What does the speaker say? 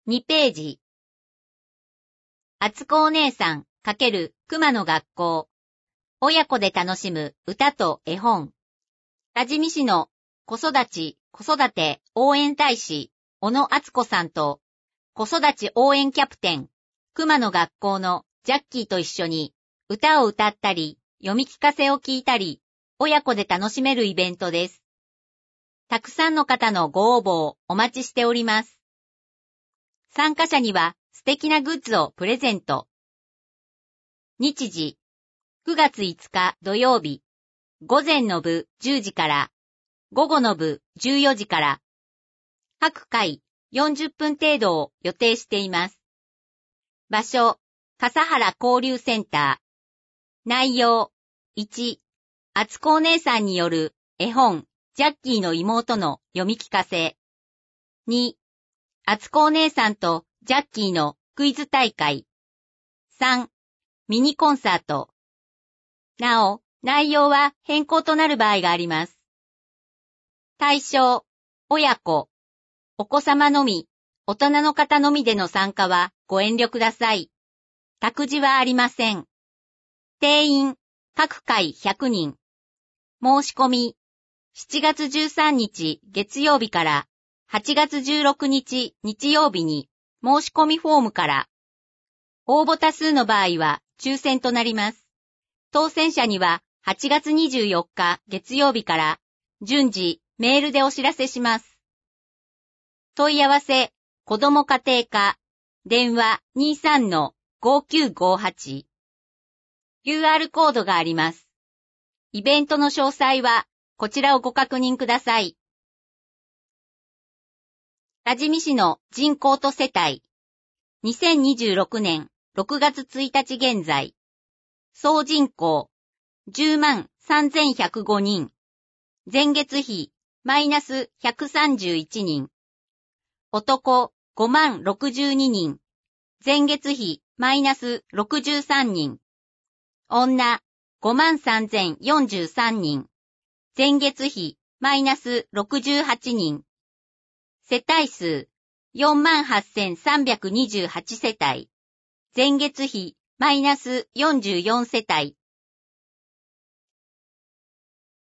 2ページ。あつこお姉さん×熊の学校。親子で楽しむ歌と絵本。多治見市の子育て応援大使、小野敦子さんと、子育ち応援キャプテン、熊の学校のジャッキーと一緒に、歌を歌ったり、読み聞かせを聞いたり、親子で楽しめるイベントです。たくさんの方のご応募をお待ちしております。参加者には素敵なグッズをプレゼント。日時、9月5日土曜日、午前の部10時から、午後の部14時から、各回40分程度を予定しています。場所、笠原交流センター。内容、1、あつこお姉さんによる絵本、ジャッキーの妹の読み聞かせ。2、あつこお姉さんとジャッキーのクイズ大会。3、ミニコンサート。なお、内容は変更となる場合があります。対象、親子、お子様のみ、大人の方のみでの参加はご遠慮ください。託児はありません。定員、各回100人。申し込み、7月13日月曜日から8月16日日曜日に申し込みフォームから。応募多数の場合は抽選となります。当選者には8月24日月曜日から順次メールでお知らせします。問い合わせ、子ども家庭課、電話 23-5958。QR コードがあります。イベントの詳細はこちらをご確認ください。多治見市の人口と世帯。2026年6月1日現在。総人口、103,105人。前月比、マイナス131人。男、50,062人。前月比、マイナス63人。女、53,043人。前月比、マイナス68人。世帯数、48,328世帯。前月比、マイナス44世帯。